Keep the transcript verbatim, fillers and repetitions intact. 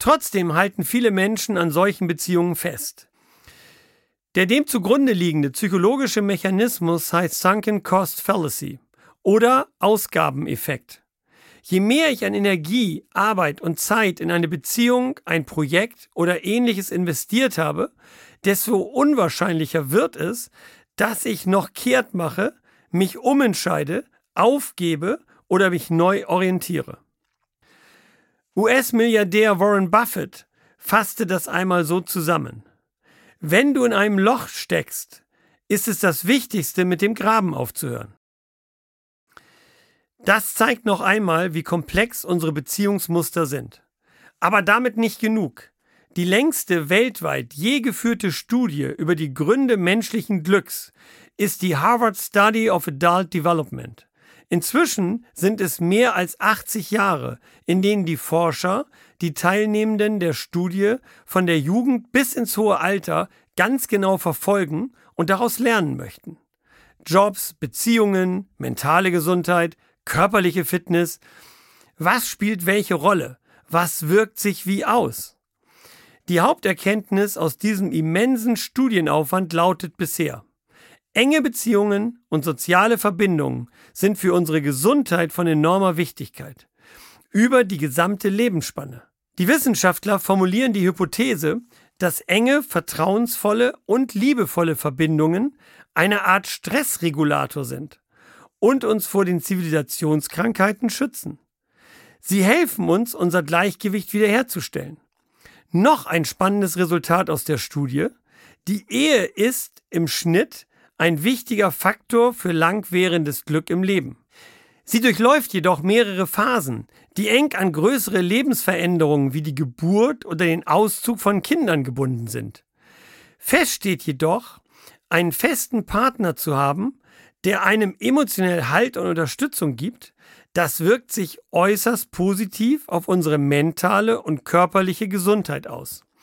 Trotzdem halten viele Menschen an solchen Beziehungen fest. Der dem zugrunde liegende psychologische Mechanismus heißt Sunken Cost Fallacy oder Ausgabeneffekt. Je mehr ich an Energie, Arbeit und Zeit in eine Beziehung, ein Projekt oder Ähnliches investiert habe, desto unwahrscheinlicher wird es, dass ich noch kehrt mache, mich umentscheide, aufgebe oder mich neu orientiere. U S-Milliardär Warren Buffett fasste das einmal so zusammen. Wenn du in einem Loch steckst, ist es das Wichtigste, mit dem Graben aufzuhören. Das zeigt noch einmal, wie komplex unsere Beziehungsmuster sind. Aber damit nicht genug. Die längste weltweit je geführte Studie über die Gründe menschlichen Glücks ist die Harvard Study of Adult Development. Inzwischen sind es mehr als achtzig Jahre, in denen die Forscher die Teilnehmenden der Studie von der Jugend bis ins hohe Alter ganz genau verfolgen und daraus lernen möchten. Jobs, Beziehungen, mentale Gesundheit, körperliche Fitness. Was spielt welche Rolle? Was wirkt sich wie aus? Die Haupterkenntnis aus diesem immensen Studienaufwand lautet bisher: Enge Beziehungen und soziale Verbindungen sind für unsere Gesundheit von enormer Wichtigkeit. Über die gesamte Lebensspanne. Die Wissenschaftler formulieren die Hypothese, dass enge, vertrauensvolle und liebevolle Verbindungen eine Art Stressregulator sind und uns vor den Zivilisationskrankheiten schützen. Sie helfen uns, unser Gleichgewicht wiederherzustellen. Noch ein spannendes Resultat aus der Studie: Die Ehe ist im Schnitt ein wichtiger Faktor für langwährendes Glück im Leben. Sie durchläuft jedoch mehrere Phasen, die eng an größere Lebensveränderungen wie die Geburt oder den Auszug von Kindern gebunden sind. Fest steht jedoch, einen festen Partner zu haben, der einem emotionell Halt und Unterstützung gibt, das wirkt sich äußerst positiv auf unsere mentale und körperliche Gesundheit aus.